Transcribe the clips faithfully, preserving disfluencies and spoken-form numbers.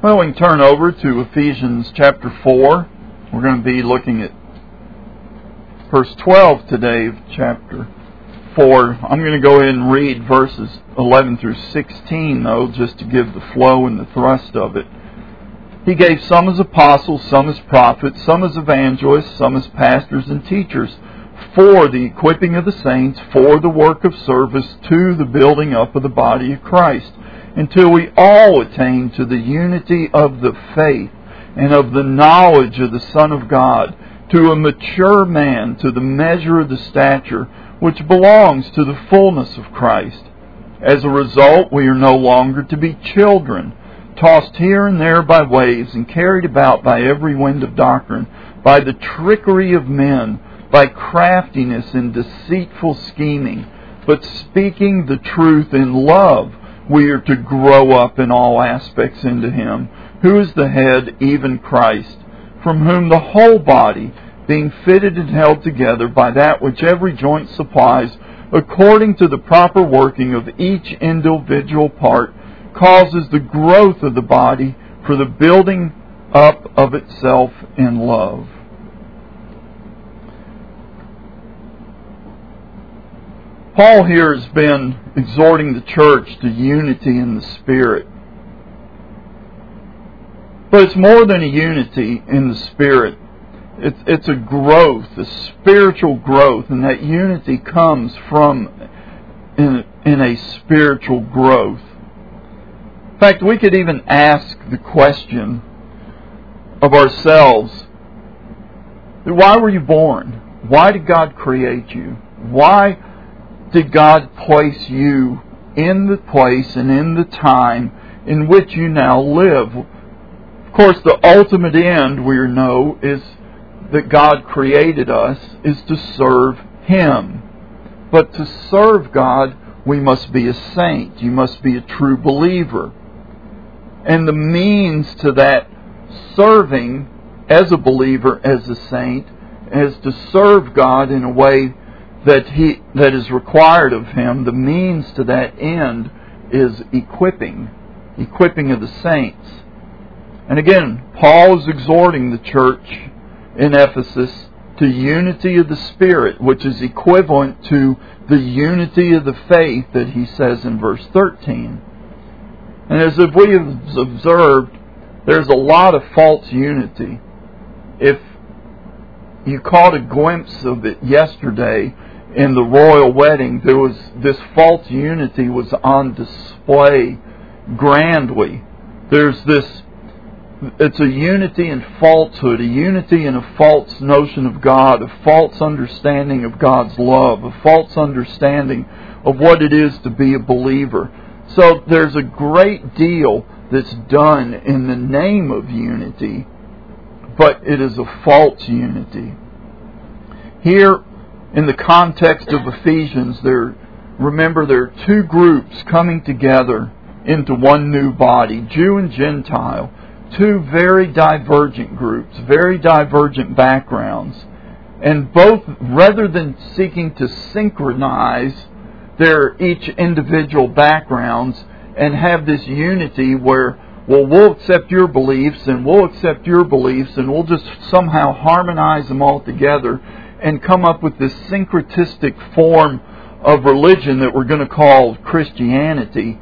Well, we can turn over to Ephesians chapter four. We're going to be looking at verse twelve today of chapter four. I'm going to go ahead and read verses eleven through sixteen, though, just to give the flow and the thrust of it. He gave some as apostles, some as prophets, some as evangelists, some as pastors and teachers, for the equipping of the saints, for the work of service, to the building up of the body of Christ, until we all attain to the unity of the faith and of the knowledge of the Son of God, to a mature man, to the measure of the stature which belongs to the fullness of Christ. As a result, we are no longer to be children, tossed here and there by waves and carried about by every wind of doctrine, by the trickery of men, by craftiness and deceitful scheming. But speaking the truth in love, we are to grow up in all aspects into Him, who is the head, even Christ, from whom the whole body, being fitted and held together by that which every joint supplies, according to the proper working of each individual part, causes the growth of the body for the building up of itself in love. Paul here has been exhorting the church to unity in the Spirit. But it's more than a unity in the Spirit. It's, it's a growth, a spiritual growth, and that unity comes from in, in a spiritual growth. In fact, we could even ask the question of ourselves, why were you born? Why did God create you? Why did God place you in the place and in the time in which you now live? Of course, the ultimate end, we know, is that God created us is to serve Him. But to serve God, we must be a saint. You must be a true believer. And the means to that serving as a believer, as a saint, is to serve God in a way that he that is required of Him. The means to that end is equipping, equipping of the saints. And again, Paul is exhorting the church in Ephesus to unity of the Spirit, which is equivalent to the unity of the faith that he says in verse thirteen. And as if we have observed, there's a lot of false unity. If you caught a glimpse of it yesterday in the royal wedding, there was this false unity was on display grandly. There's this It's a unity in falsehood, a unity in a false notion of God, a false understanding of God's love, a false understanding of what it is to be a believer. So there's a great deal that's done in the name of unity, but it is a false unity. Here, in the context of Ephesians, there, remember there are two groups coming together into one new body, Jew and Gentile. Two very divergent groups, very divergent backgrounds. And both, rather than seeking to synchronize their each individual backgrounds and have this unity where, well, we'll accept your beliefs and we'll accept your beliefs and we'll just somehow harmonize them all together and come up with this syncretistic form of religion that we're going to call Christianity.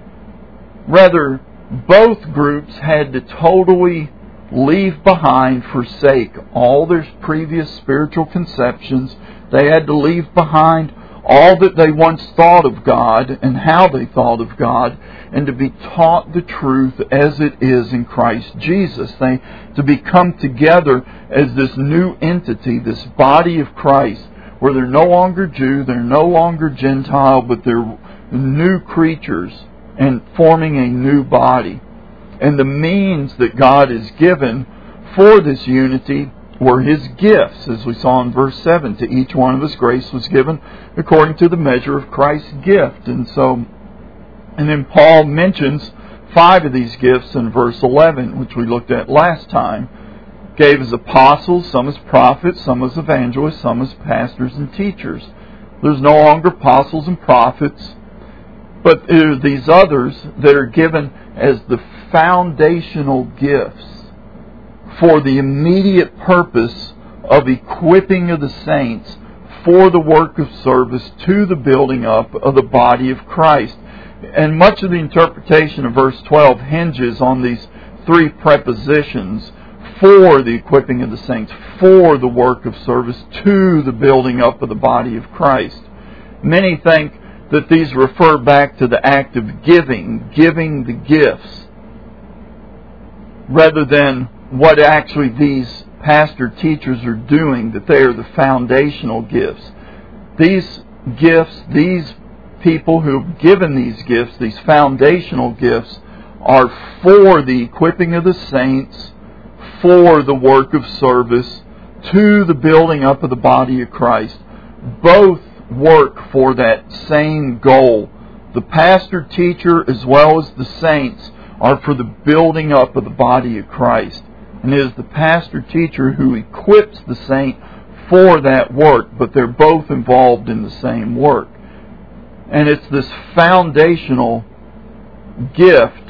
Rather, both groups had to totally leave behind, forsake all their previous spiritual conceptions. They had to leave behind all that they once thought of God and how they thought of God, and to be taught the truth as it is in Christ Jesus. They to become together as this new entity, this body of Christ, where they're no longer Jew, they're no longer Gentile, but they're new creatures and forming a new body. And the means that God has given for this unity were His gifts, as we saw in verse seven. To each one of us grace was given according to the measure of Christ's gift. And so, and then Paul mentions five of these gifts in verse eleven, which we looked at last time. Gave as apostles, some as prophets, some as evangelists, some as pastors and teachers. There's no longer apostles and prophets, but there are these others that are given as the foundational gifts for the immediate purpose of equipping of the saints for the work of service to the building up of the body of Christ. And much of the interpretation of verse twelve hinges on these three prepositions: for the equipping of the saints, for the work of service, to the building up of the body of Christ. Many think that these refer back to the act of giving, giving the gifts, rather than what actually these pastor teachers are doing, that they are the foundational gifts. These gifts, these people who have given these gifts, these foundational gifts, are for the equipping of the saints, for the work of service, to the building up of the body of Christ. Both work for that same goal. The pastor teacher as well as the saints are for the building up of the body of Christ. And it is the pastor teacher who equips the saint for that work, but they're both involved in the same work. And it's this foundational gift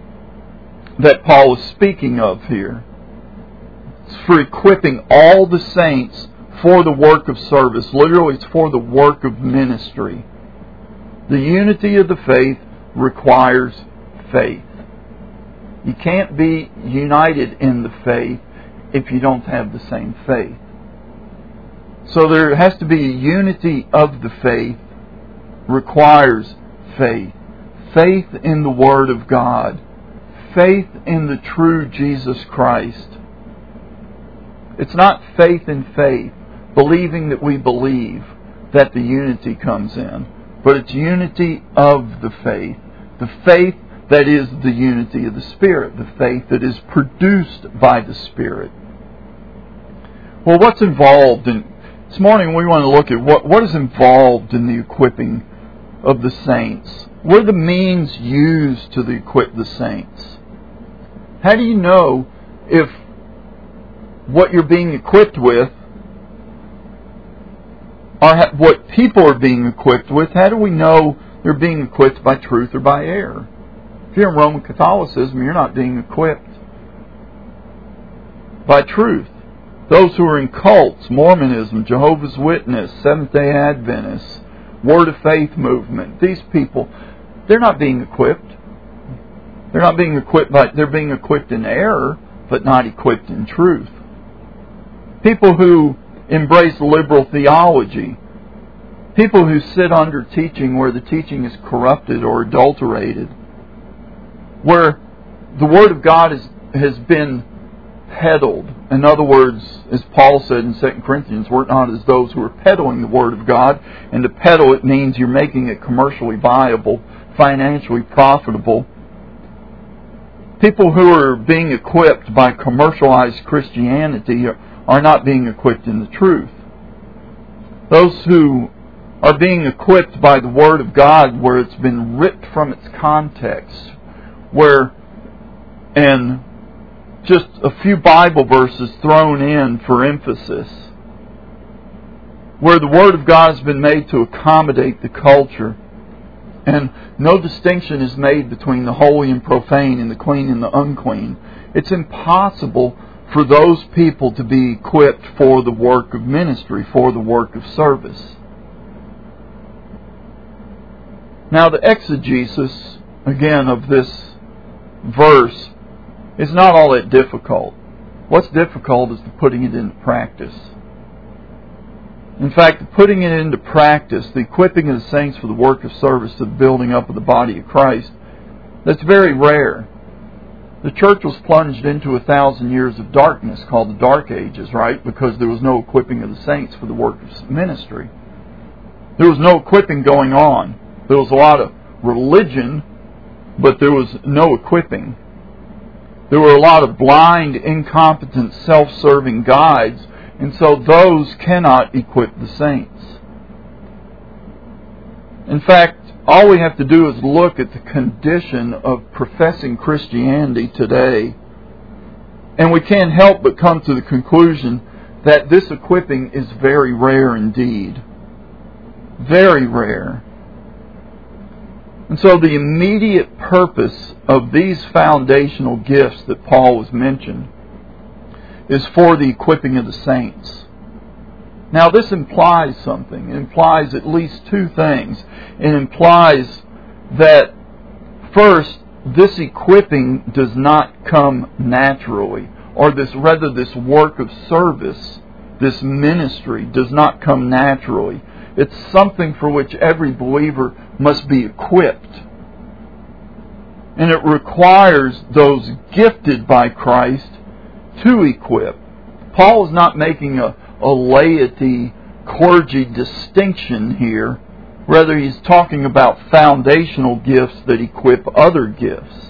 that Paul is speaking of here. It's for equipping all the saints for the work of service. Literally, it's for the work of ministry. The unity of the faith requires faith. You can't be united in the faith if you don't have the same faith. So there has to be a unity of the faith requires faith. Faith in the Word of God. Faith in the true Jesus Christ. It's not faith in faith, believing that we believe, that the unity comes in. But it's unity of the faith. The faith that is the unity of the Spirit. The faith that is produced by the Spirit. Well, what's involved in... This morning we want to look at what, what is involved in the equipping of the saints. What are the means used to equip the saints? How do you know if what you're being equipped with, or what people are being equipped with, how do we know they're being equipped by truth or by error? If you're in Roman Catholicism, you're not being equipped by truth. Those who are in cults, Mormonism, Jehovah's Witness, Seventh-day Adventists, Word of Faith movement, these people, they're not being equipped. They're not being equipped by, they're being equipped in error, but not equipped in truth. People who embrace liberal theology, people who sit under teaching where the teaching is corrupted or adulterated, where the Word of God is, has been peddled. In other words, as Paul said in Second Corinthians, we're not as those who are peddling the Word of God. And to peddle, it means you're making it commercially viable, financially profitable. People who are being equipped by commercialized Christianity are not being equipped in the truth. Those who are being equipped by the Word of God where it's been ripped from its context, where and just a few Bible verses thrown in for emphasis, where the Word of God has been made to accommodate the culture, and no distinction is made between the holy and profane and the clean and the unclean. It's impossible for those people to be equipped for the work of ministry, for the work of service. Now, the exegesis, again, of this verse is not all that difficult. What's difficult is the putting it into practice. In fact, the putting it into practice, the equipping of the saints for the work of service to the building up of the body of Christ, that's very rare. The church was plunged into a thousand years of darkness called the Dark Ages, right? Because there was no equipping of the saints for the work of ministry. There was no equipping going on. There was a lot of religion, but there was no equipping. There were a lot of blind, incompetent, self-serving guides, and so those cannot equip the saints. In fact, all we have to do is look at the condition of professing Christianity today, and we can't help but come to the conclusion that this equipping is very rare indeed. Very rare. And so the immediate purpose of these foundational gifts that Paul has mentioned is for the equipping of the saints. Now this implies something. It implies at least two things. It implies that first, this equipping does not come naturally, or this rather this work of service, this ministry does not come naturally. It's something for which every believer must be equipped. And it requires those gifted by Christ to equip. Paul is not making a, a laity clergy distinction here. Rather, he's talking about foundational gifts that equip other gifts.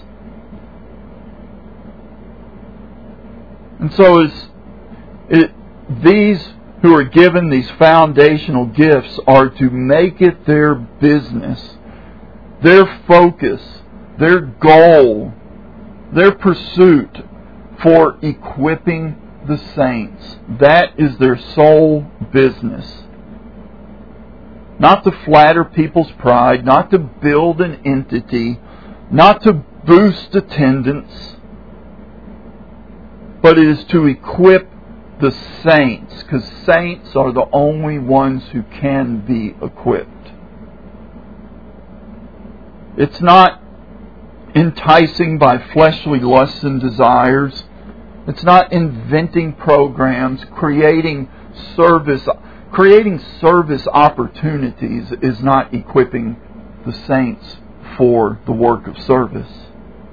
And so it's, it, these who are given these foundational gifts are to make it their business, their focus, their goal, their pursuit for equipping the saints. That is their sole business. Not to flatter people's pride, not to build an entity, not to boost attendance, but it is to equip the saints, because saints are the only ones who can be equipped. It's not enticing by fleshly lusts and desires. It's not inventing programs, creating service Creating service opportunities is not equipping the saints for the work of service.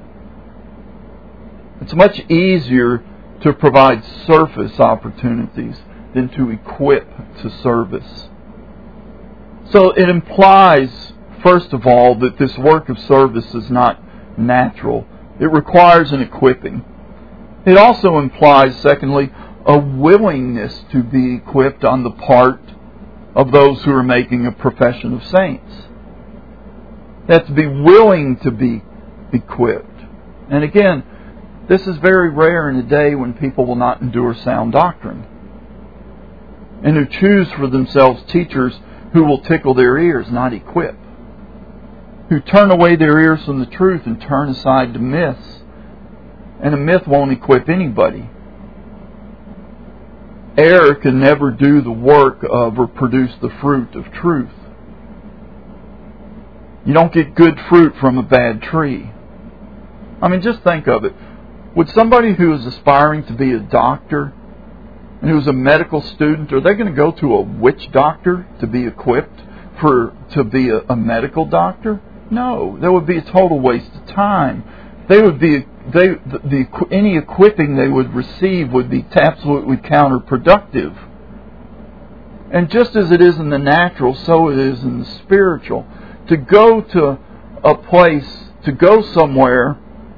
It's much easier to provide surface opportunities than to equip to service. So it implies, first of all, that this work of service is not natural. It requires an equipping. It also implies, secondly, a willingness to be equipped on the part of those who are making a profession of saints. They have to be willing to be equipped. And again, this is very rare in a day when people will not endure sound doctrine, and who choose for themselves teachers who will tickle their ears, not equip, who turn away their ears from the truth and turn aside to myths. And a myth won't equip anybody. Error can never do the work of or produce the fruit of truth. You don't get good fruit from a bad tree. I mean, just think of it. Would somebody who is aspiring to be a doctor and who's a medical student, are they going to go to a witch doctor to be equipped for to be a, a medical doctor? No, that would be a total waste of time. They would be they the, the any equipping they would receive would be absolutely counterproductive. And just as it is in the natural, so it is in the spiritual. To go to a place, to go somewhere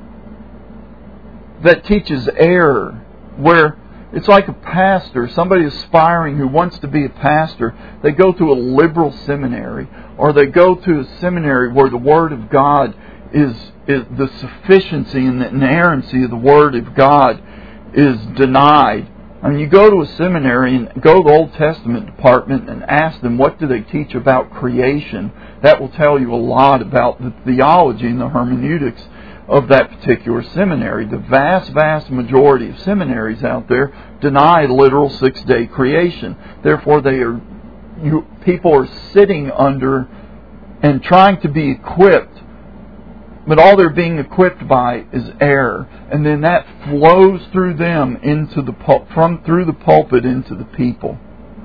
that teaches error, where it's like a pastor, somebody aspiring who wants to be a pastor, they go to a liberal seminary, or they go to a seminary where the Word of God is, is the sufficiency and the inerrancy of the Word of God is denied. I mean, you go to a seminary and go to the Old Testament department and ask them, what do they teach about creation? That will tell you a lot about the theology and the hermeneutics of that particular seminary. The vast, vast majority of seminaries out there deny literal six-day creation. Therefore, they are you, people are sitting under and trying to be equipped, but all they're being equipped by is error, and then that flows through them into the from through the pulpit into the people.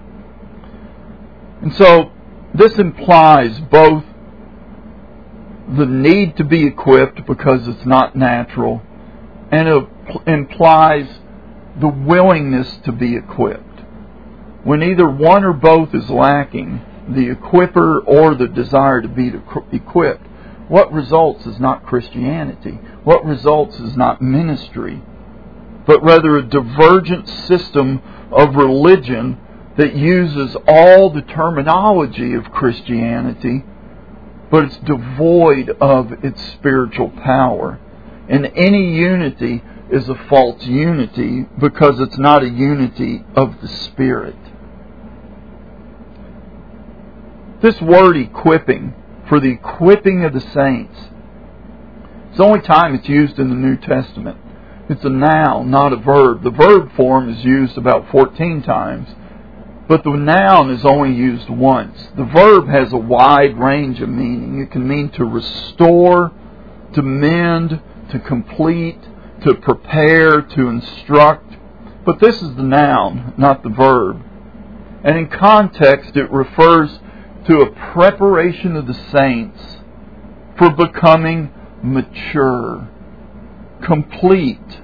And so this implies both the need to be equipped because it's not natural, and it implies the willingness to be equipped. When either one or both is lacking, the equipper or the desire to be equipped, what results is not Christianity. What results is not ministry, but rather a divergent system of religion that uses all the terminology of Christianity, but it's devoid of its spiritual power. And any unity is a false unity because it's not a unity of the Spirit. This word equipping for the equipping of the saints. It's the only time it's used in the New Testament. It's a noun, not a verb. The verb form is used about fourteen times, but the noun is only used once. The verb has a wide range of meaning. It can mean to restore, to mend, to complete, to prepare, to instruct. But this is the noun, not the verb. And in context, it refers to a preparation of the saints for becoming mature, complete.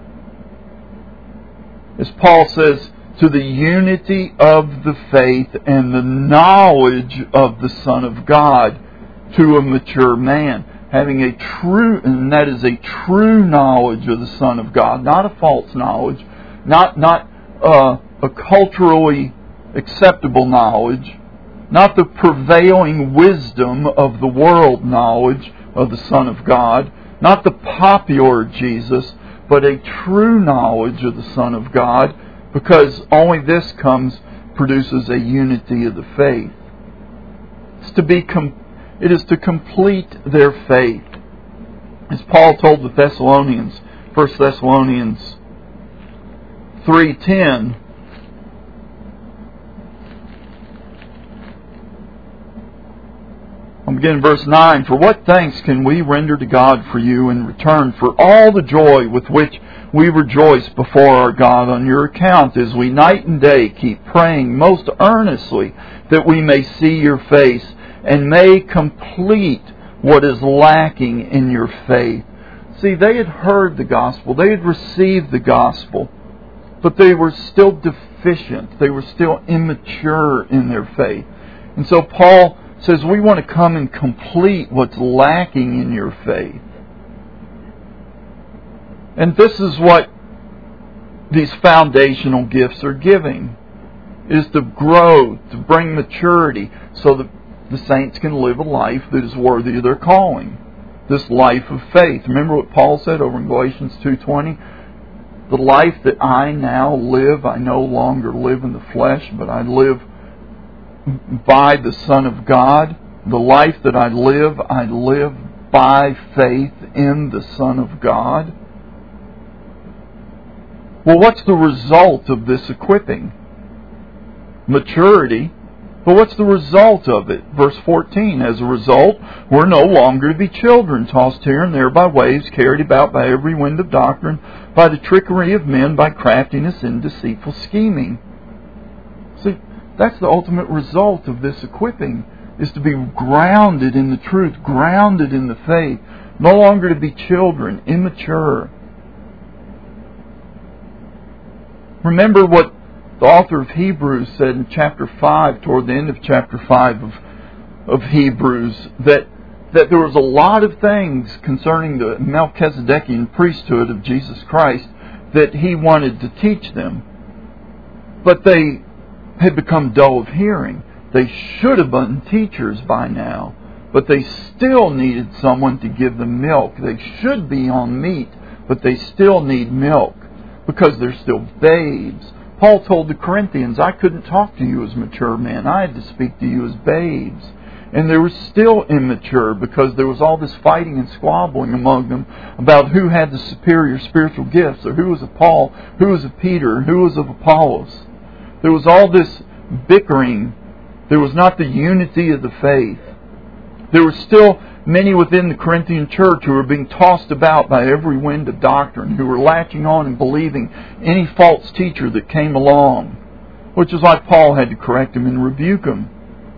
As Paul says, to the unity of the faith and the knowledge of the Son of God, to a mature man. Having a true, and that is a true knowledge of the Son of God, not a false knowledge, not not uh, a culturally acceptable knowledge, not the prevailing wisdom of the world knowledge of the Son of God, not the popular Jesus, but a true knowledge of the Son of God, because only this comes, produces a unity of the faith. It's to be com- it is to complete their faith. As Paul told the Thessalonians, First Thessalonians three ten, I'll begin in verse nine. For what thanks can we render to God for you in return for all the joy with which we rejoice before our God on your account, as we night and day keep praying most earnestly that we may see your face and may complete what is lacking in your faith. See, they had heard the gospel. They had received the gospel. But they were still deficient. They were still immature in their faith. And so Paul says, we want to come and complete what's lacking in your faith. And this is what these foundational gifts are giving, is to grow, to bring maturity, so that the saints can live a life that is worthy of their calling. This life of faith. Remember what Paul said over in Galatians two twenty? The life that I now live, I no longer live in the flesh, but I live by the Son of God. The life that I live, I live by faith in the Son of God. Well, what's the result of this equipping? Maturity. But what's the result of it? Verse fourteen, as a result, we're no longer to be children, tossed here and there by waves, carried about by every wind of doctrine, by the trickery of men, by craftiness and deceitful scheming. See, that's the ultimate result of this equipping, is to be grounded in the truth, grounded in the faith, no longer to be children, immature. Remember what the author of Hebrews said in chapter five, toward the end of chapter five of, of Hebrews, that, that there was a lot of things concerning the Melchizedekian priesthood of Jesus Christ that he wanted to teach them. But they had become dull of hearing. They should have been teachers by now, but they still needed someone to give them milk. They should be on meat, but they still need milk because they're still babes. Paul told the Corinthians, I couldn't talk to you as mature men. I had to speak to you as babes. And they were still immature because there was all this fighting and squabbling among them about who had the superior spiritual gifts, or who was of Paul, who was of Peter, who was of Apollos. There was all this bickering. There was not the unity of the faith. There were still many within the Corinthian church who were being tossed about by every wind of doctrine, who were latching on and believing any false teacher that came along, which is why Paul had to correct them and rebuke them.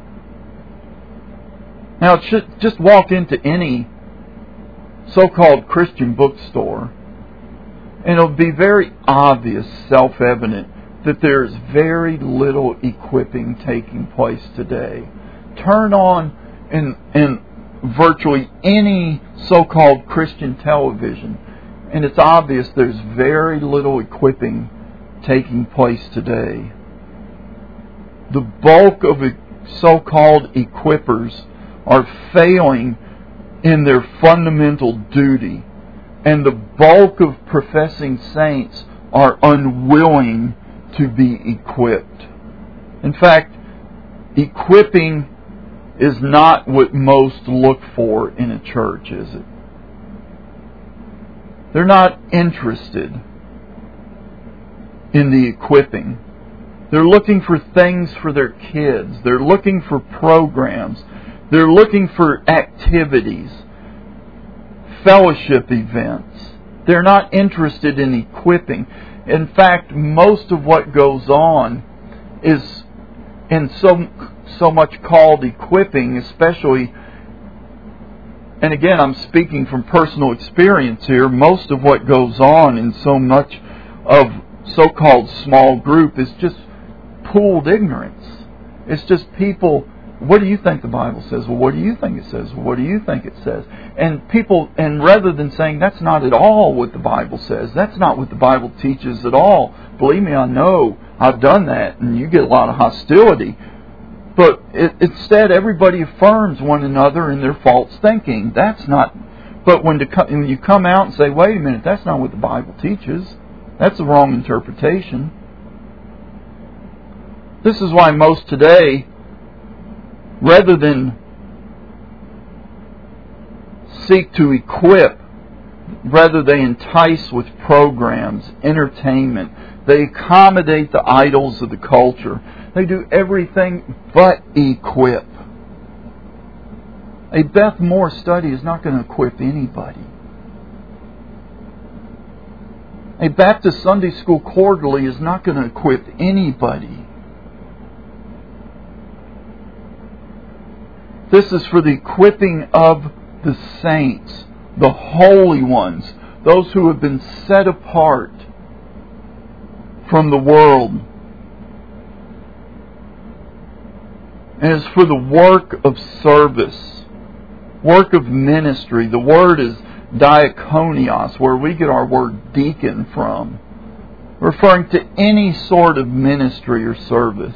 Now, it should just walk into any so-called Christian bookstore, and it'll be very obvious, self-evident, that there's very little equipping taking place today. Turn on in, in virtually any so-called Christian television, and it's obvious there's very little equipping taking place today. The bulk of so-called equippers are failing in their fundamental duty, and the bulk of professing saints are unwilling to be equipped. In fact, equipping is not what most look for in a church, is it? They're not interested in the equipping. They're looking for things for their kids. They're looking for programs. They're looking for activities, fellowship events. They're not interested in equipping. In fact, most of what goes on is in so, so much called equipping, especially, and again, I'm speaking from personal experience here, most of what goes on in so much of so-called small group is just pooled ignorance. It's just people, what do you think the Bible says? Well, what do you think it says? Well, what do you think it says? And people, and rather than saying that's not at all what the Bible says, that's not what the Bible teaches at all. Believe me, I know, I've done that, and you get a lot of hostility. But it, instead, everybody affirms one another in their false thinking. That's not. But when, to, when you come out and say, wait a minute, that's not what the Bible teaches, that's the wrong interpretation. This is why most today, rather than seek to equip, rather they entice with programs, entertainment. They accommodate the idols of the culture. They do everything but equip. A Beth Moore study is not going to equip anybody. A Baptist Sunday School Quarterly is not going to equip anybody. This is for the equipping of the saints, the holy ones, those who have been set apart from the world. And it's for the work of service, work of ministry. The word is diakonios, where we get our word deacon from, referring to any sort of ministry or service.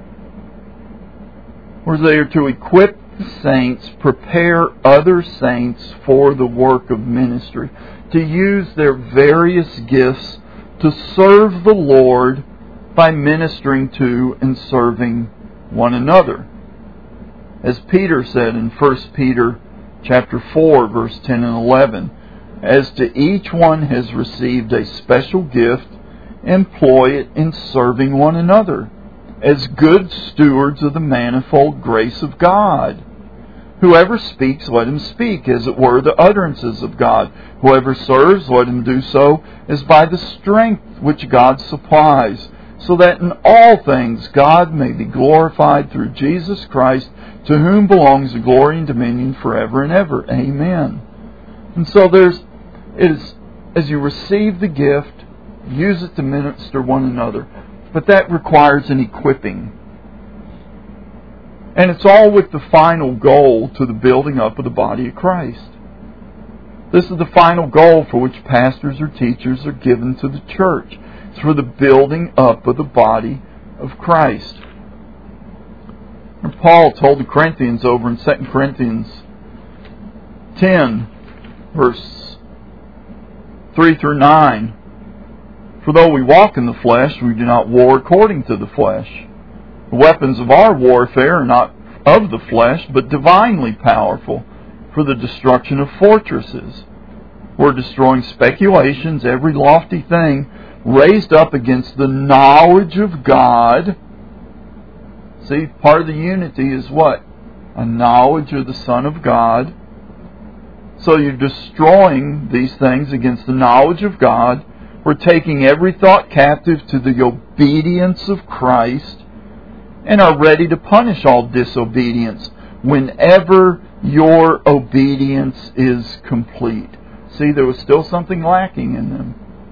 We're there to equip saints, prepare other saints for the work of ministry, to use their various gifts to serve the Lord by ministering to and serving one another. As Peter said in First Peter chapter four, verse ten and eleven, as to each one has received a special gift, employ it in serving one another, as good stewards of the manifold grace of God. Whoever speaks, let him speak, as it were, the utterances of God. Whoever serves, let him do so, as by the strength which God supplies, so that in all things God may be glorified through Jesus Christ, to whom belongs the glory and dominion forever and ever. Amen. And so there's, it is, as you receive the gift, use it to minister one another. But that requires an equipping. And it's all with the final goal to the building up of the body of Christ. This is the final goal for which pastors or teachers are given to the church. It's for the building up of the body of Christ. And Paul told the Corinthians over in Second Corinthians ten, verse three through nine, for though we walk in the flesh, we do not war according to the flesh. The weapons of our warfare are not of the flesh, but divinely powerful for the destruction of fortresses. We're destroying speculations, every lofty thing raised up against the knowledge of God. See, part of the unity is what? A knowledge of the Son of God. So you're destroying these things against the knowledge of God. We're taking every thought captive to the obedience of Christ, and are ready to punish all disobedience whenever your obedience is complete. See, there was still something lacking in them.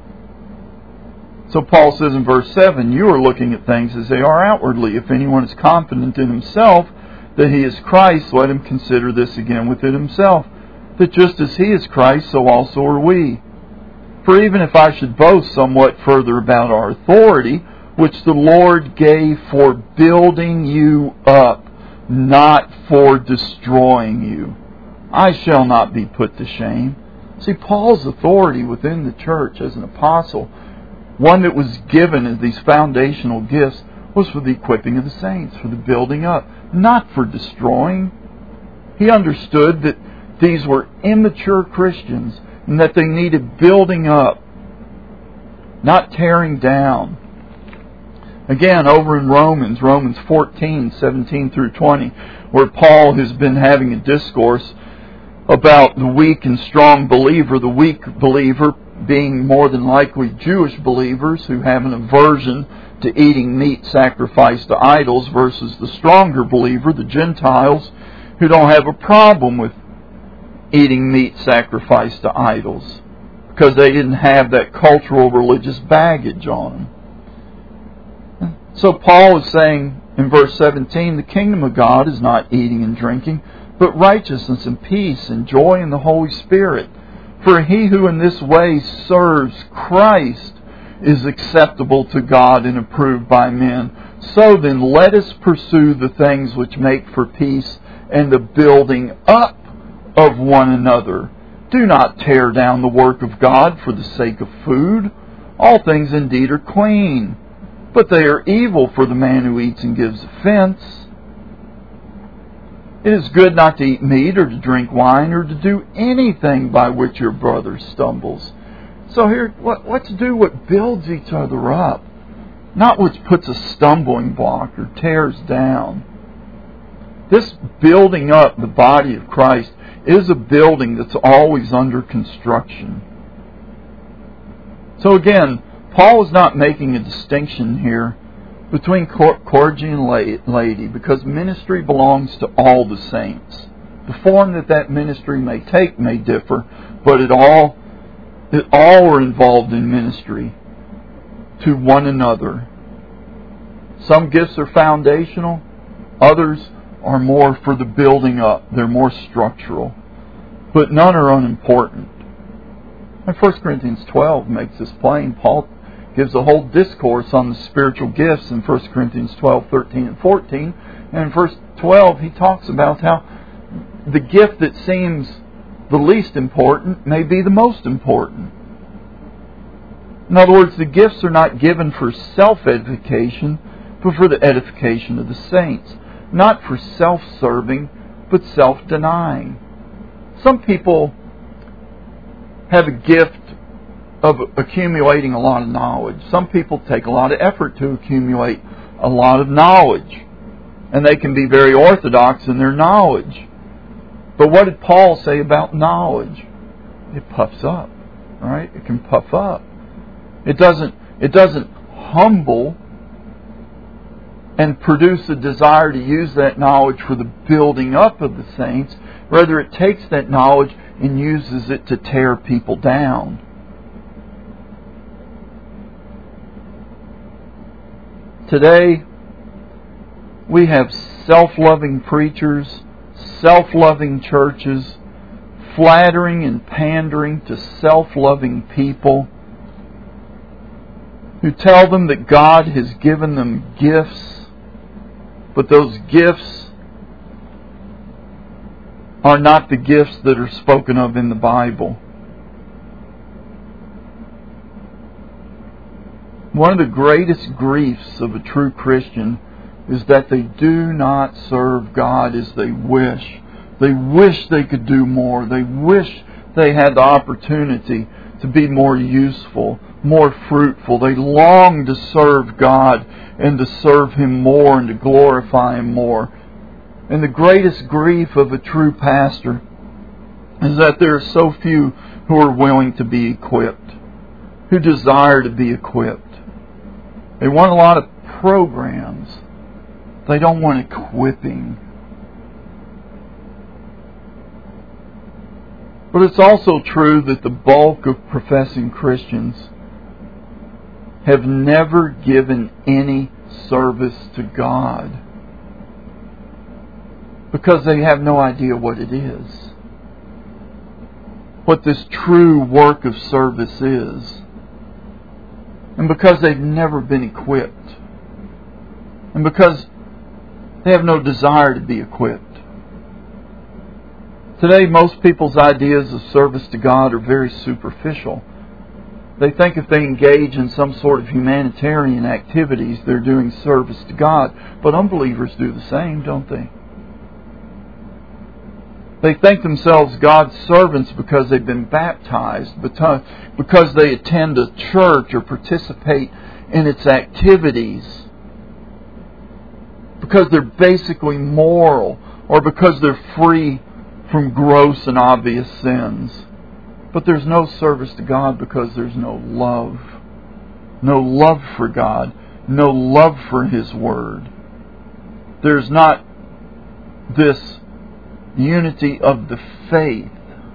So Paul says in verse seven, you are looking at things as they are outwardly. If anyone is confident in himself that he is Christ, let him consider this again within himself, that just as he is Christ, so also are we. For even if I should boast somewhat further about our authority, which the Lord gave for building you up, not for destroying you, I shall not be put to shame. See, Paul's authority within the church as an apostle, one that was given as these foundational gifts, was for the equipping of the saints, for the building up, not for destroying. He understood that these were immature Christians and that they needed building up, not tearing down. Again, over in Romans, Romans fourteen, seventeen through twenty, where Paul has been having a discourse about the weak and strong believer, the weak believer being more than likely Jewish believers who have an aversion to eating meat sacrificed to idols, versus the stronger believer, the Gentiles, who don't have a problem with eating meat sacrificed to idols because they didn't have that cultural religious baggage on them. So Paul is saying in verse seventeen, the kingdom of God is not eating and drinking, but righteousness and peace and joy in the Holy Spirit. For he who in this way serves Christ is acceptable to God and approved by men. So then let us pursue the things which make for peace and the building up of one another. Do not tear down the work of God for the sake of food. All things indeed are clean, but they are evil for the man who eats and gives offense. It is good not to eat meat or to drink wine or to do anything by which your brother stumbles. So here, let, let's do what builds each other up, not what puts a stumbling block or tears down. This building up the body of Christ is a building that's always under construction. So again, Paul is not making a distinction here between clergy and laity, because ministry belongs to all the saints. The form that that ministry may take may differ, but it all, it all are involved in ministry to one another. Some gifts are foundational, others are more for the building up. They're more structural. But none are unimportant. And First Corinthians twelve makes this plain. Paul gives a whole discourse on the spiritual gifts in First Corinthians twelve, thirteen, and fourteen. And in verse twelve, he talks about how the gift that seems the least important may be the most important. In other words, the gifts are not given for self-edification, but for the edification of the saints. Not for self-serving, but self-denying. Some people have a gift of accumulating a lot of knowledge. Some people take a lot of effort to accumulate a lot of knowledge. And they can be very orthodox in their knowledge. But what did Paul say about knowledge? It puffs up, right? It can puff up. It doesn't, it doesn't humble and produce a desire to use that knowledge for the building up of the saints. Rather, it takes that knowledge and uses it to tear people down. Today, we have self-loving preachers, self-loving churches, flattering and pandering to self-loving people who tell them that God has given them gifts, but those gifts are not the gifts that are spoken of in the Bible. One of the greatest griefs of a true Christian is that they do not serve God as they wish. They wish they could do more. They wish they had the opportunity to be more useful, more fruitful. They long to serve God and to serve Him more and to glorify Him more. And the greatest grief of a true pastor is that there are so few who are willing to be equipped, who desire to be equipped. They want a lot of programs. They don't want equipping. But it's also true that the bulk of professing Christians have never given any service to God because they have no idea what it is, what this true work of service is, and because they've never been equipped, and because they have no desire to be equipped. Today, most people's ideas of service to God are very superficial. They think if they engage in some sort of humanitarian activities, they're doing service to God. But unbelievers do the same, don't they? They think themselves God's servants because they've been baptized, because they attend a church or participate in its activities, because they're basically moral, or because they're free from gross and obvious sins. But there's no service to God because there's no love. No love for God. No love for His Word. There's not this unity of the faith.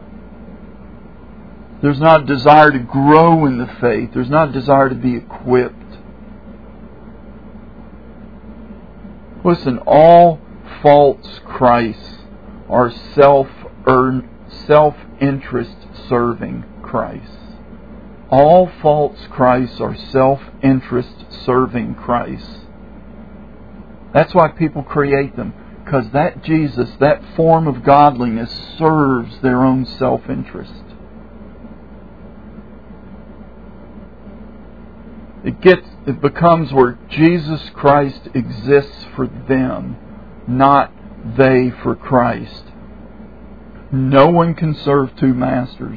There's not a desire to grow in the faith. There's not a desire to be equipped. Listen, all false Christs are self-earned, self-interest serving Christ. All false Christs are self-interest serving Christ. That's why people create them. Because that Jesus, that form of godliness, serves their own self-interest. It gets, it becomes where Jesus Christ exists for them, not they for Christ. No one can serve two masters.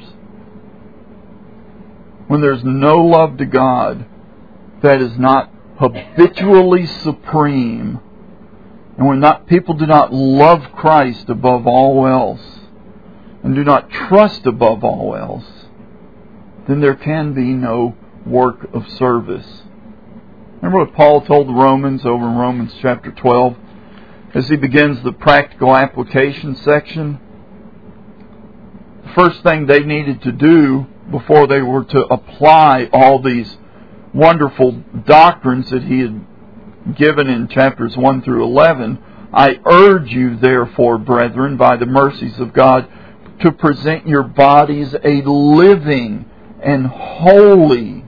When there's no love to God that is not habitually supreme, and when not, people do not love Christ above all else, and do not trust above all else, then there can be no work of service. Remember what Paul told the Romans over in Romans chapter twelve, as he begins the practical application section? The first thing they needed to do before they were to apply all these wonderful doctrines that he had given in chapters one through eleven, I urge you, therefore, brethren, by the mercies of God, to present your bodies a living and holy,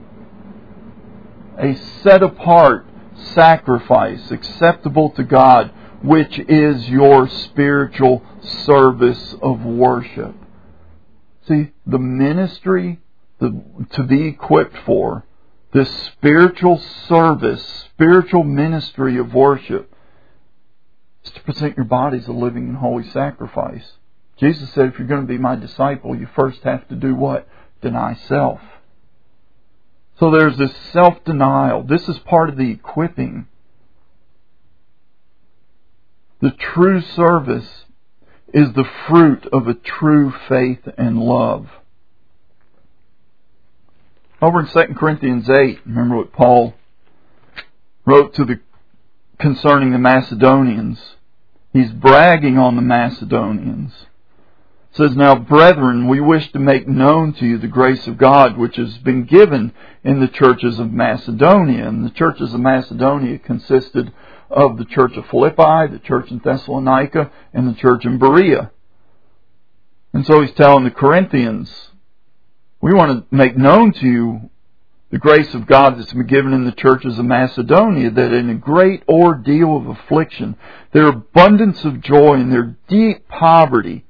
a set-apart sacrifice acceptable to God, which is your spiritual service of worship. See, the ministry the, to be equipped for, this spiritual service, spiritual ministry of worship, is to present your bodies a living and holy sacrifice. Jesus said, if you're going to be my disciple, you first have to do what? Deny self. So there's this self-denial. This is part of the equipping. The true service is the fruit of a true faith and love. Over in Second Corinthians eight, remember what Paul wrote to the concerning the Macedonians. He's bragging on the Macedonians. It says, now, brethren, we wish to make known to you the grace of God which has been given in the churches of Macedonia. And the churches of Macedonia consisted of the church of Philippi, the church in Thessalonica, and the church in Berea. And so he's telling the Corinthians, we want to make known to you the grace of God that's been given in the churches of Macedonia, that in a great ordeal of affliction, their abundance of joy and their deep poverty.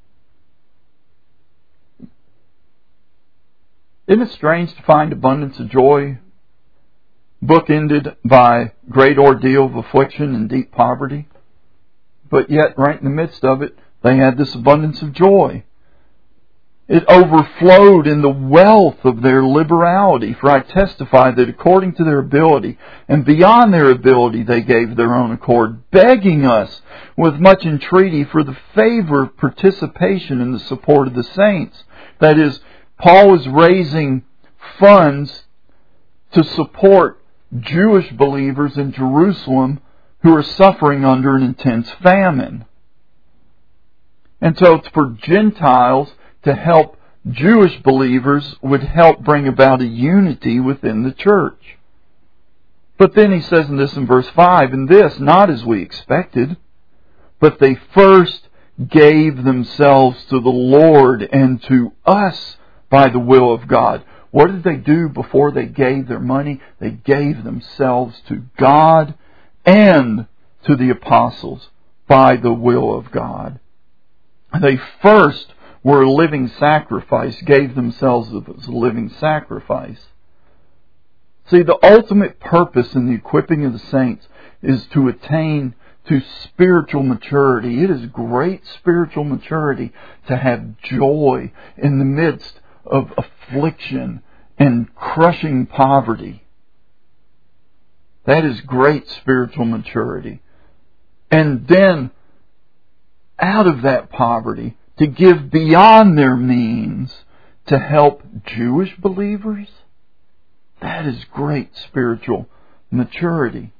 Isn't it strange to find abundance of joy bookended by great ordeal of affliction and deep poverty? But yet, right in the midst of it, they had this abundance of joy. It overflowed in the wealth of their liberality. For I testify that according to their ability and beyond their ability they gave their own accord, begging us with much entreaty for the favor of participation in the support of the saints. That is, Paul is raising funds to support Jewish believers in Jerusalem who are suffering under an intense famine. And so it's for Gentiles to help Jewish believers would help bring about a unity within the church. But then he says in this in verse five, and this not as we expected, but they first gave themselves to the Lord and to us by the will of God. What did they do before they gave their money? They gave themselves to God and to the apostles by the will of God. They first were a living sacrifice, gave themselves as a living sacrifice. See, the ultimate purpose in the equipping of the saints is to attain to spiritual maturity. It is great spiritual maturity to have joy in the midst of affliction and crushing poverty. That is great spiritual maturity. And then, out of that poverty, to give beyond their means to help Jewish believers, that is great spiritual maturity.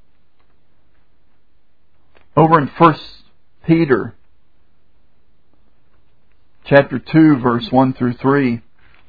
Over in First Peter chapter two, verse one through three,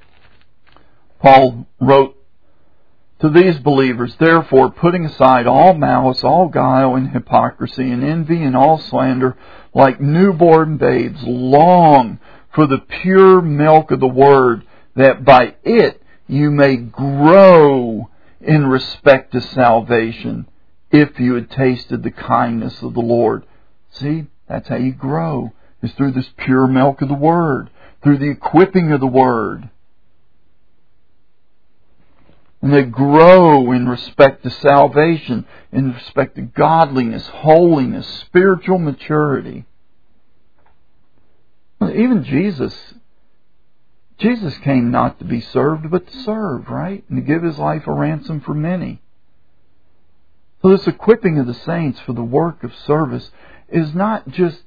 Paul wrote, "To these believers, therefore, putting aside all malice, all guile and hypocrisy and envy and all slander, like newborn babes, long for the pure milk of the word, that by it you may grow in respect to salvation, if you had tasted the kindness of the Lord." See, that's how you grow, is through this pure milk of the word, through the equipping of the word. And they grow in respect to salvation, in respect to godliness, holiness, spiritual maturity. Even Jesus, Jesus came not to be served, but to serve, right? And to give His life a ransom for many. So this equipping of the saints for the work of service is not just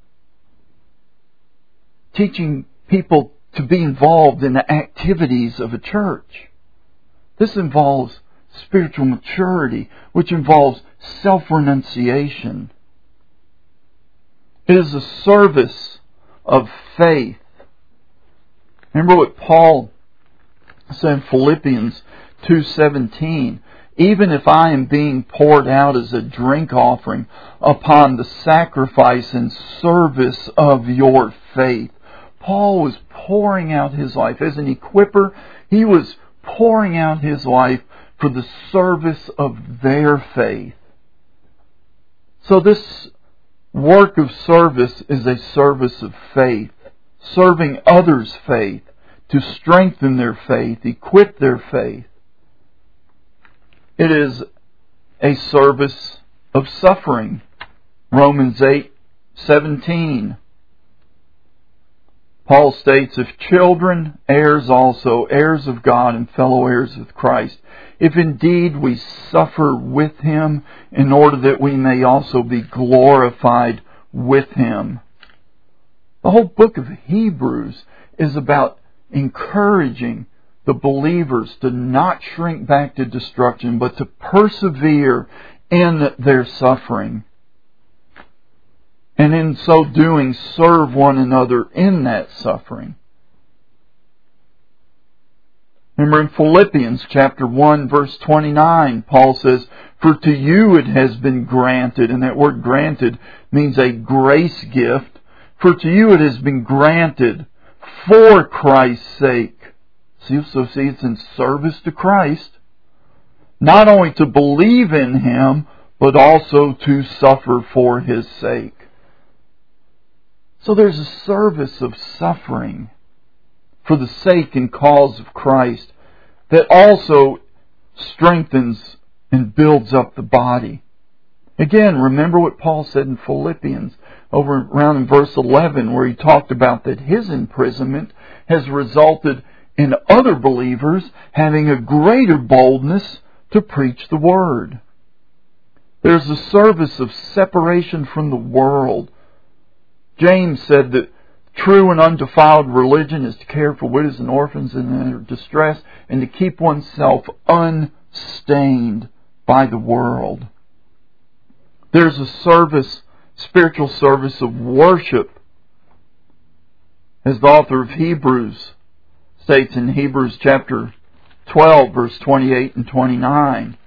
teaching people to be involved in the activities of a church. This involves spiritual maturity, which involves self-renunciation. It is a service of faith. Remember what Paul said in Philippians two seventeen. "Even if I am being poured out as a drink offering upon the sacrifice and service of your faith." Paul was pouring out his life. As an equipper, he was pouring out his life for the service of their faith. So this work of service is a service of faith, serving others' faith, to strengthen their faith, equip their faith. It is a service of suffering. Romans eight seventeen. Paul states, "If children, heirs also, heirs of God and fellow heirs with Christ, if indeed we suffer with Him, in order that we may also be glorified with Him." The whole book of Hebrews is about encouraging the believers to not shrink back to destruction, but to persevere in their suffering. And in so doing, serve one another in that suffering. Remember in Philippians chapter one, verse twenty-nine, Paul says, "For to you it has been granted," and that word granted means a grace gift, "for to you it has been granted for Christ's sake." See, so see, it's in service to Christ, not only to believe in Him, but also to suffer for His sake. So there's a service of suffering for the sake and cause of Christ that also strengthens and builds up the body. Again, remember what Paul said in Philippians, over around in verse eleven, where he talked about that his imprisonment has resulted in other believers having a greater boldness to preach the Word. There's a service of separation from the world. James said that true and undefiled religion is to care for widows and orphans in their distress, and to keep oneself unstained by the world. There's a service, spiritual service of worship, as the author of Hebrews states in Hebrews chapter twelve, verse twenty-eight and twenty-nine.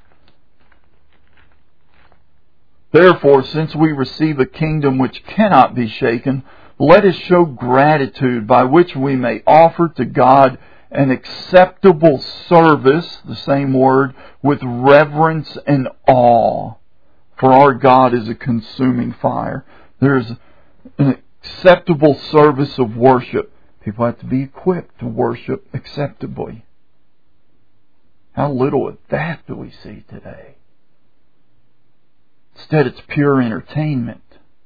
"Therefore, since we receive a kingdom which cannot be shaken, let us show gratitude, by which we may offer to God an acceptable service," the same word, "with reverence and awe. For our God is a consuming fire." There is an acceptable service of worship People have to be equipped to worship acceptably. How little of that do we see today? Instead, it's pure entertainment.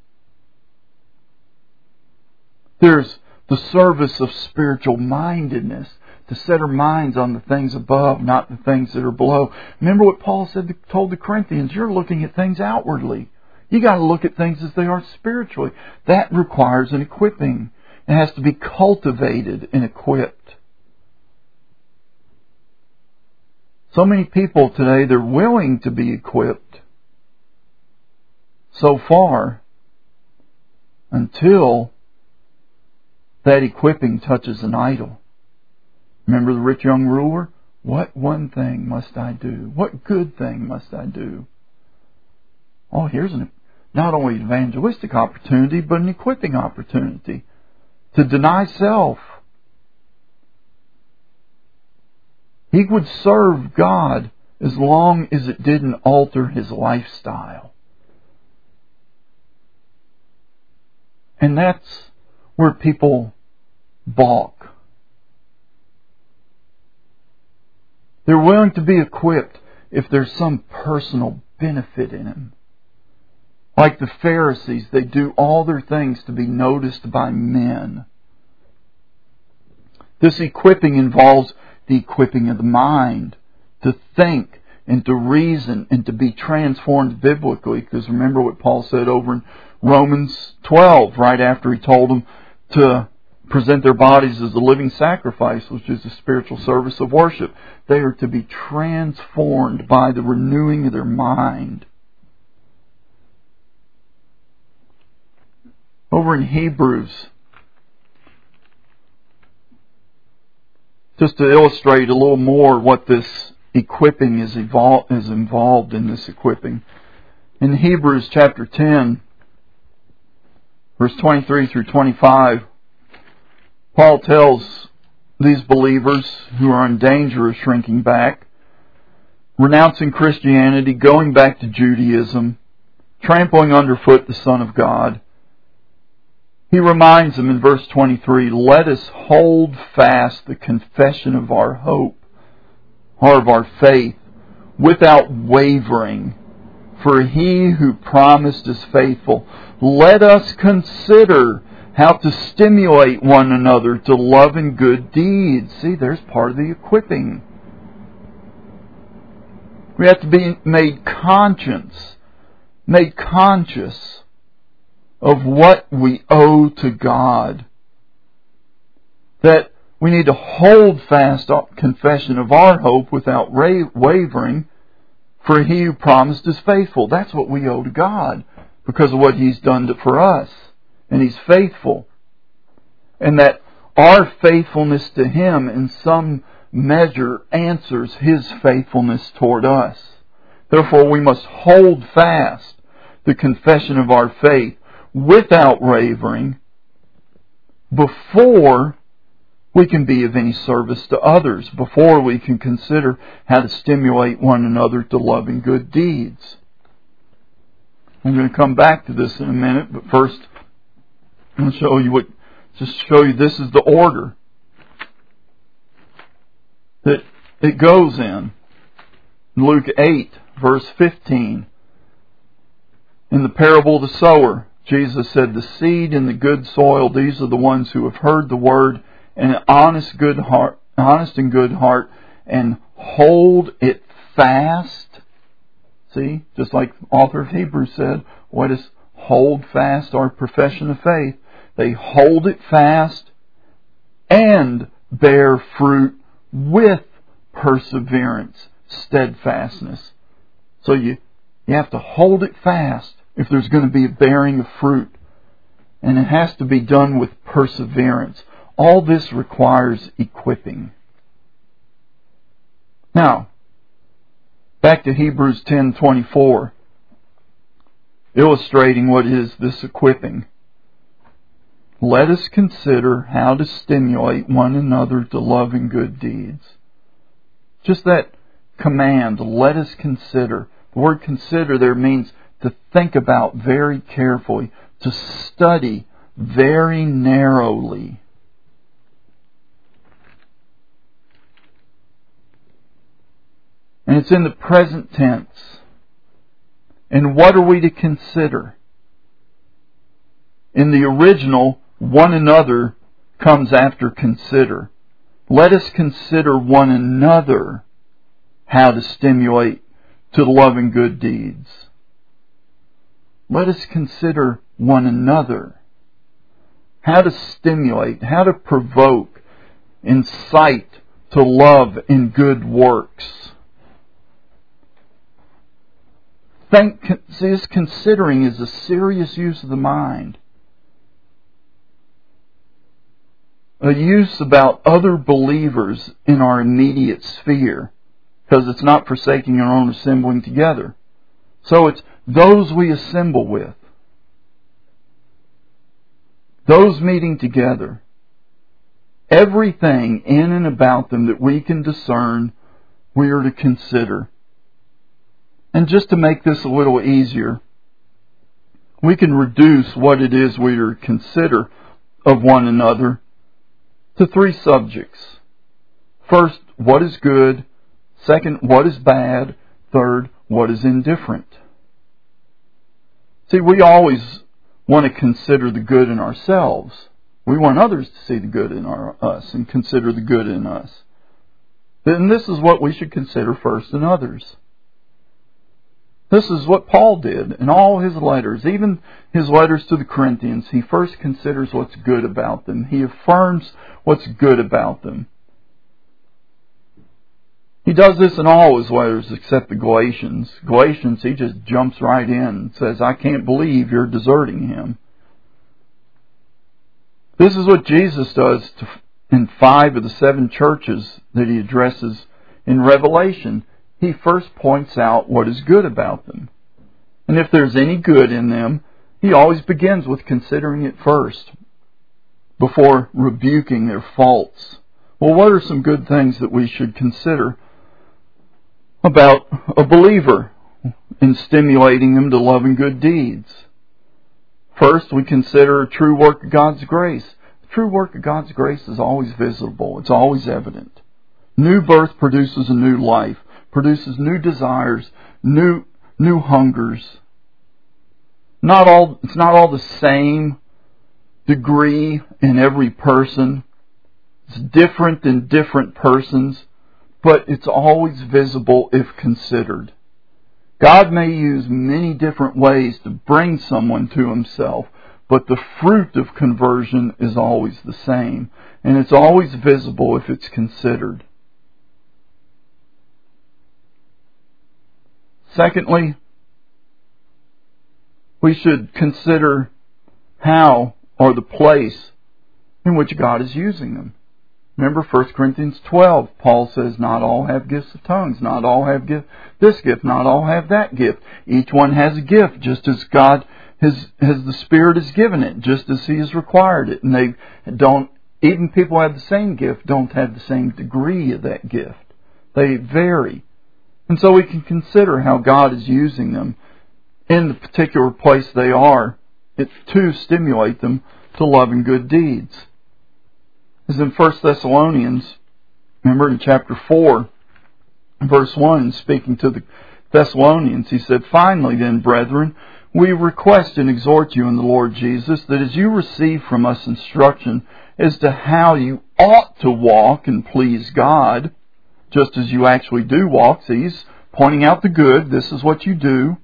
There's the service of spiritual mindedness, to set our minds on the things above, not the things that are below. Remember what Paul said, told the Corinthians, you're looking at things outwardly. You got to look at things as they are spiritually. That requires an equipping. It has to be cultivated and equipped. So many people today, they're willing to be equipped so far until that equipping touches an idol. Remember the rich young ruler? What one thing must I do? What good thing must I do? Oh, here's an, not only an evangelistic opportunity, but an equipping opportunity to deny self. He would serve God as long as it didn't alter his lifestyle. And that's where people balk. They're willing to be equipped if there's some personal benefit in him. Like the Pharisees, they do all their things to be noticed by men. This equipping involves the equipping of the mind to think and to reason and to be transformed biblically. Because remember what Paul said over in Romans twelve, right after he told them to present their bodies as a living sacrifice, which is the spiritual service of worship. They are to be transformed by the renewing of their mind. Over in Hebrews, just to illustrate a little more what this equipping is, evol- is involved in this equipping. In Hebrews chapter ten, verse twenty-three through twenty-five, Paul tells these believers who are in danger of shrinking back, renouncing Christianity, going back to Judaism, trampling underfoot the Son of God. He reminds them in verse twenty-three, let us hold fast the confession of our hope, or of our faith, without wavering. For he who promised is faithful. Let us consider how to stimulate one another to love and good deeds. See, there's part of the equipping. We have to be made conscious, made conscious of what we owe to God. That we need to hold fast our confession of our hope without wavering, for he who promised is faithful. That's what we owe to God because of what He's done for us. And He's faithful. And that our faithfulness to Him in some measure answers His faithfulness toward us. Therefore we must hold fast the confession of our faith without wavering before we can be of any service to others, before we can consider how to stimulate one another to love and good deeds. I'm going to come back to this in a minute, but first I'm going to show you what, just show you this is the order that it goes in. Luke eight, verse fifteen. In the parable of the sower, Jesus said, the seed in the good soil, these are the ones who have heard the word and an honest, good heart, honest and good heart, and hold it fast. See, just like the author of Hebrews said, what is hold fast our profession of faith? They hold it fast and bear fruit with perseverance, steadfastness. So you, you have to hold it fast if there's going to be a bearing of fruit. And it has to be done with perseverance. All this requires equipping. Now, back to Hebrews ten twenty-four, illustrating what is this equipping. Let us consider how to stimulate one another to love and good deeds. Just that command, let us consider. The word consider there means to think about very carefully, to study very narrowly. And it's in the present tense. And what are we to consider? In the original, one another comes after consider. Let us consider one another how to stimulate to love and good deeds. Let us consider one another how to stimulate, how to provoke, incite to love and good works. Think, this considering is a serious use of the mind. A use about other believers in our immediate sphere, because it's not forsaking our own assembling together. So it's those we assemble with, those meeting together, everything in and about them that we can discern, we are to consider. And just to make this a little easier, we can reduce what it is we are to consider of one another to three subjects. First, what is good. Second, what is bad. Third, what is indifferent. See, we always want to consider the good in ourselves. We want others to see the good in our, us and consider the good in us. And this is what we should consider first in others. This is what Paul did in all his letters, even his letters to the Corinthians. He first considers what's good about them. He affirms what's good about them. He does this in all his letters except the Galatians. Galatians, he just jumps right in and says, I can't believe you're deserting him. This is what Jesus does to, in five of the seven churches that he addresses in Revelation. He first points out what is good about them. And if there's any good in them, he always begins with considering it first, before rebuking their faults. Well, what are some good things that we should consider about a believer in stimulating them to love and good deeds? First, we consider a true work of God's grace. The true work of God's grace is always visible. It's always evident. New birth produces a new life, produces new desires, new new hungers. Not all it's not all the same degree in every person. It's different in different persons, but it's always visible if considered. God may use many different ways to bring someone to himself, but the fruit of conversion is always the same, and it's always visible if it's considered. Secondly, we should consider how or the place in which God is using them. Remember First Corinthians twelve, Paul says, not all have gifts of tongues, not all have gift, this gift, not all have that gift. Each one has a gift, just as God has, has the Spirit has given it, just as He has required it. And they don't, even people who have the same gift don't have the same degree of that gift. They vary. And so we can consider how God is using them in the particular place they are to stimulate them to love and good deeds. As in First Thessalonians, remember in chapter four, verse one, speaking to the Thessalonians, he said, Finally then, brethren, we request and exhort you in the Lord Jesus, that as you receive from us instruction as to how you ought to walk and please God, just as you actually do walk. So he's pointing out the good. This is what you do.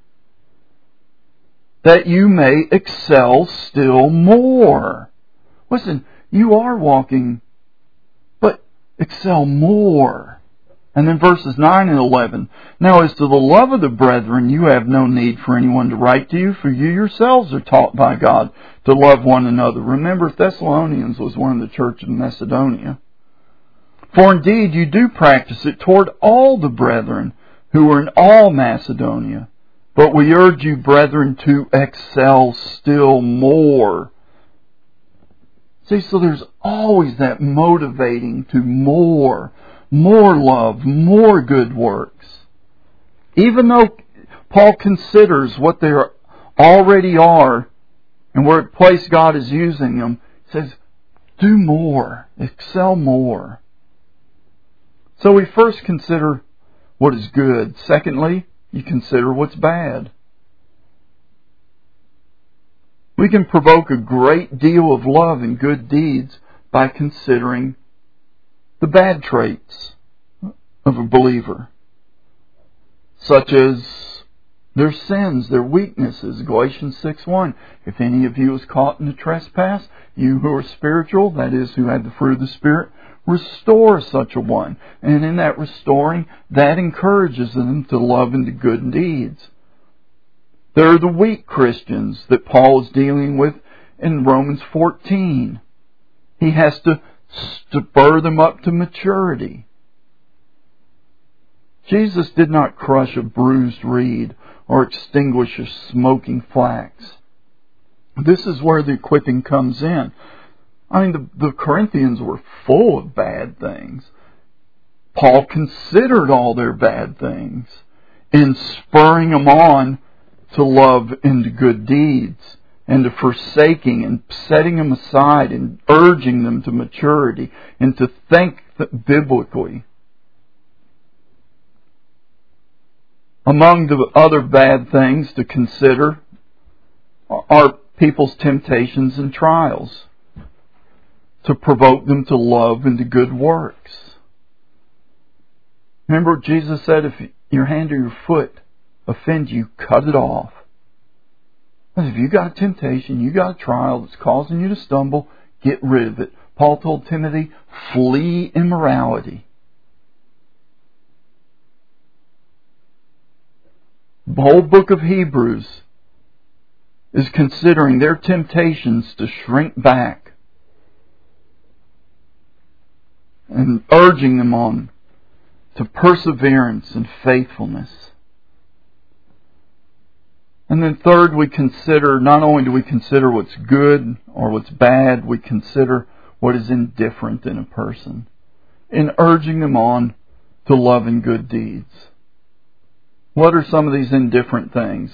That you may excel still more. Listen, you are walking, but excel more. And then verses nine and eleven. Now as to the love of the brethren, you have no need for anyone to write to you, for you yourselves are taught by God to love one another. Remember, Thessalonians was one of the church of Macedonia. For indeed you do practice it toward all the brethren who are in all Macedonia. But we urge you, brethren, to excel still more. See, so there's always that motivating to more, more love, more good works. Even though Paul considers what they already are and what place God is using them, he says, do more, excel more. So we first consider what is good. Secondly, you consider what's bad. We can provoke a great deal of love and good deeds by considering the bad traits of a believer, such as their sins, their weaknesses. Galatians six one, if any of you is caught in a trespass, you who are spiritual, that is, who have the fruit of the Spirit, restore such a one. And in that restoring, that encourages them to love and to good deeds. There are the weak Christians that Paul is dealing with in Romans fourteen. He has to spur them up to maturity. Jesus did not crush a bruised reed or extinguish a smoking flax. This is where the equipping comes in. I mean, the, the Corinthians were full of bad things. Paul considered all their bad things in spurring them on to love and to good deeds, and to forsaking and setting them aside and urging them to maturity and to think biblically. Among the other bad things to consider are people's temptations and trials, to provoke them to love and to good works. Remember what Jesus said, if your hand or your foot offend you, cut it off. If you got a temptation, you got a trial that's causing you to stumble, get rid of it. Paul told Timothy, flee immorality. The whole book of Hebrews is considering their temptations to shrink back and urging them on to perseverance and faithfulness. And then third, we consider, not only do we consider what's good or what's bad, we consider what is indifferent in a person, in urging them on to love and good deeds. What are some of these indifferent things?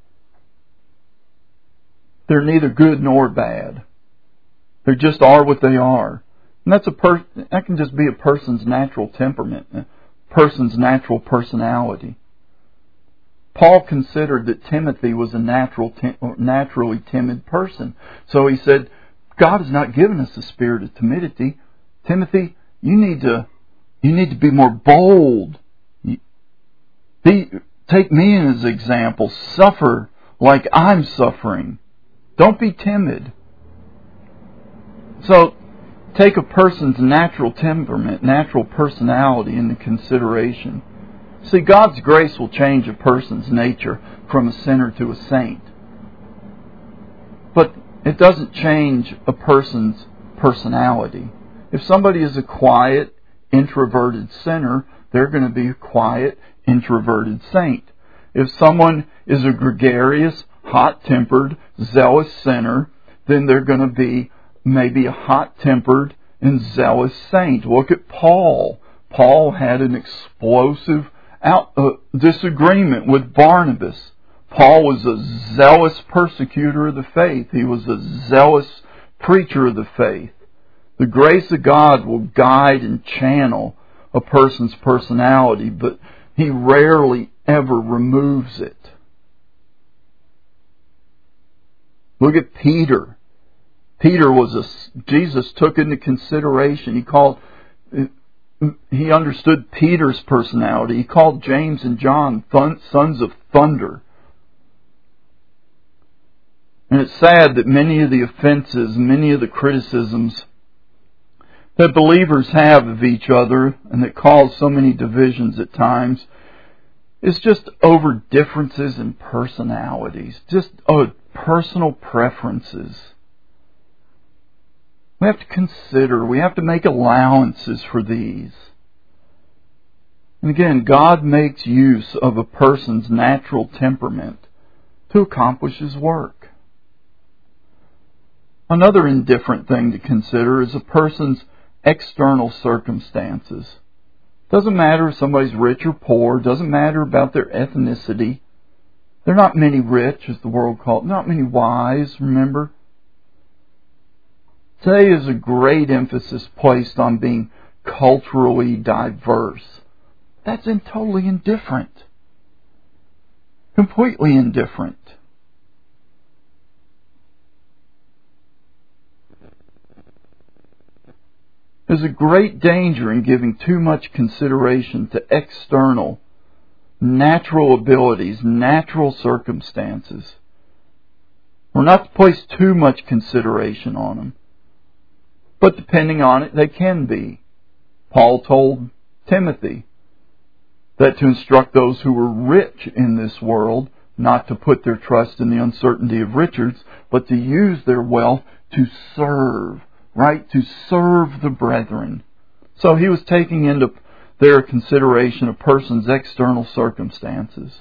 They're neither good nor bad. They just are what they are. And that's a per- that can just be a person's natural temperament, a person's natural personality. Paul considered that Timothy was a natural, naturally timid person. So he said, God has not given us a spirit of timidity. Timothy, you need to, you need to be more bold. Be, take me as an example. Suffer like I'm suffering. Don't be timid. So, take a person's natural temperament, natural personality into consideration. See, God's grace will change a person's nature from a sinner to a saint. But it doesn't change a person's personality. If somebody is a quiet, introverted sinner, they're going to be a quiet, introverted saint. If someone is a gregarious, hot-tempered, zealous sinner, then they're going to be maybe a hot-tempered and zealous saint. Look at Paul. Paul had an explosive out, uh, disagreement with Barnabas. Paul was a zealous persecutor of the faith. He was a zealous preacher of the faith. The grace of God will guide and channel a person's personality, but He rarely ever removes it. Look at Peter. Peter was a, Jesus took into consideration, he called, he understood Peter's personality. He called James and John thun, sons of thunder. And it's sad that many of the offenses, many of the criticisms that believers have of each other and that cause so many divisions at times is just over differences in personalities, just oh, personal preferences. We have to consider, we have to make allowances for these. And again, God makes use of a person's natural temperament to accomplish His work. Another indifferent thing to consider is a person's external circumstances. Doesn't matter if somebody's rich or poor, doesn't matter about their ethnicity. There are not many rich, as the world calls it, not many wise, remember? Today is a great emphasis placed on being culturally diverse. That's in totally indifferent. Completely indifferent. There's a great danger in giving too much consideration to external, natural abilities, natural circumstances. We're not to place too much consideration on them. But depending on it, they can be. Paul told Timothy that to instruct those who were rich in this world not to put their trust in the uncertainty of riches, but to use their wealth to serve, right? To serve the brethren. So he was taking into their consideration a person's external circumstances.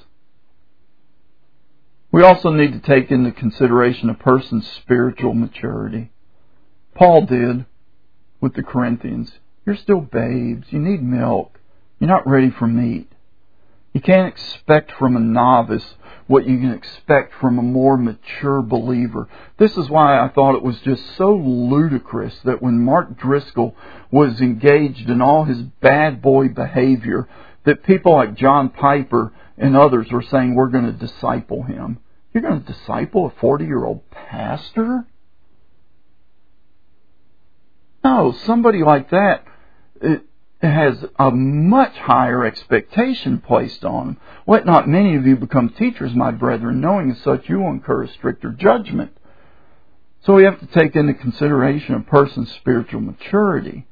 We also need to take into consideration a person's spiritual maturity. Paul did with the Corinthians. You're still babes. You need milk. You're not ready for meat. You can't expect from a novice what you can expect from a more mature believer. This is why I thought it was just so ludicrous that when Mark Driscoll was engaged in all his bad boy behavior, that people like John Piper and others were saying, we're going to disciple him. You're going to disciple a forty-year-old pastor? No, somebody like that, it has a much higher expectation placed on them. Let not many of you become teachers, my brethren, knowing as such you will incur a stricter judgment. So we have to take into consideration a person's spiritual maturity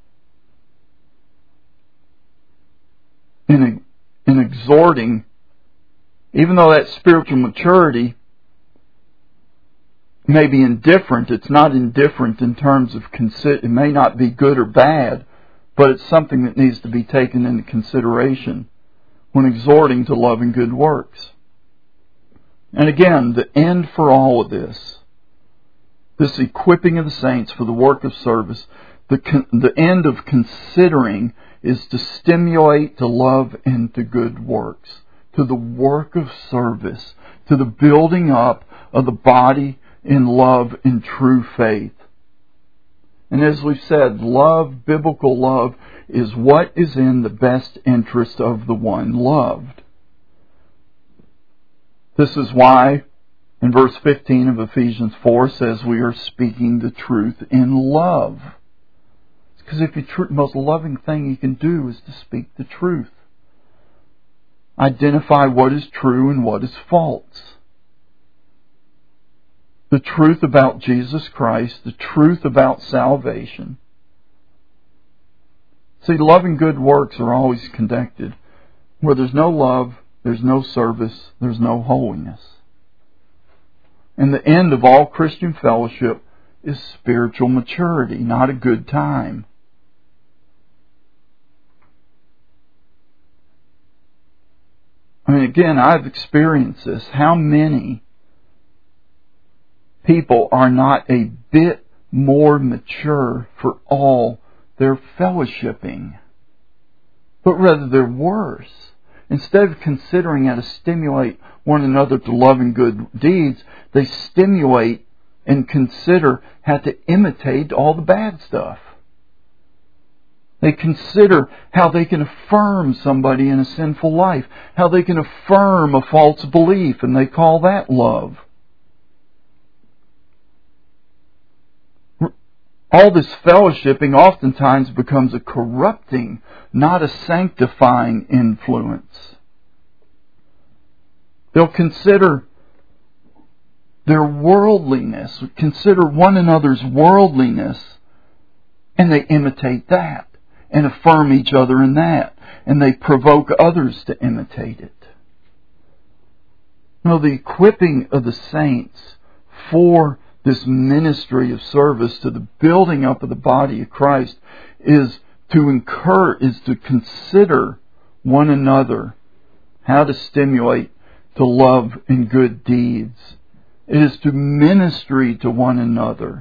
in, in exhorting, even though that spiritual maturity may be indifferent, it's not indifferent in terms of, consi- it may not be good or bad, but it's something that needs to be taken into consideration when exhorting to love and good works. And again, the end for all of this, this equipping of the saints for the work of service, the, con- the end of considering is to stimulate to love and to good works, to the work of service, to the building up of the body in love and true faith. And as we've said, love, biblical love, is what is in the best interest of the one loved. This is why in verse fifteen of Ephesians four says we are speaking the truth in love. Because if the tr- most loving thing you can do is to speak the truth. Identify what is true and what is false. The truth about Jesus Christ, the truth about salvation. See, love and good works are always conducted. Where there's no love, there's no service, there's no holiness. And the end of all Christian fellowship is spiritual maturity, not a good time. I mean, again, I've experienced this. How many people are not a bit more mature for all their fellowshipping, but rather they're worse. Instead of considering how to stimulate one another to love and good deeds, they stimulate and consider how to imitate all the bad stuff. They consider how they can affirm somebody in a sinful life, how they can affirm a false belief, and they call that love. All this fellowshipping oftentimes becomes a corrupting, not a sanctifying influence. They'll consider their worldliness, consider one another's worldliness, and they imitate that, and affirm each other in that, and they provoke others to imitate it. No, the equipping of the saints for this ministry of service to the building up of the body of Christ is to incur, is to consider one another, how to stimulate to love and good deeds. It is to ministry to one another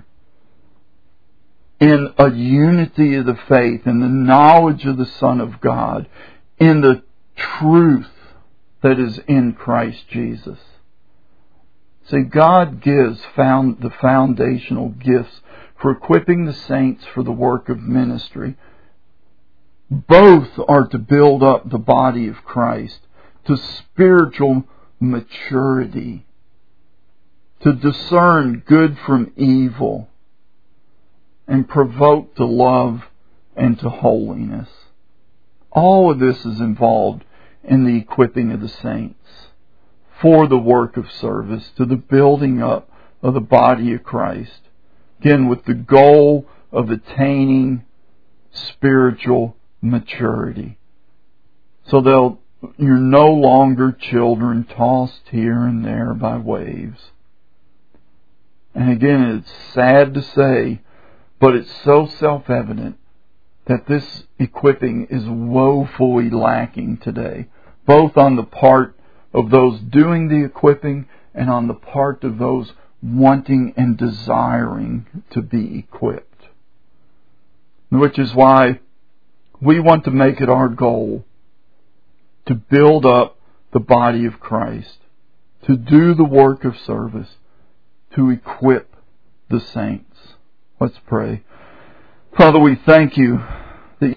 in a unity of the faith, in the knowledge of the Son of God, in the truth that is in Christ Jesus. See, God gives found the foundational gifts for equipping the saints for the work of ministry. Both are to build up the body of Christ to spiritual maturity, to discern good from evil, and provoke to love and to holiness. All of this is involved in the equipping of the saints for the work of service, to the building up of the body of Christ. Again, with the goal of attaining spiritual maturity. So they'll, you're no longer children tossed here and there by waves. And again, it's sad to say, but it's so self-evident that this equipping is woefully lacking today, both on the part of those doing the equipping and on the part of those wanting and desiring to be equipped. Which is why we want to make it our goal to build up the body of Christ, to do the work of service, to equip the saints. Let's pray. Father, we thank you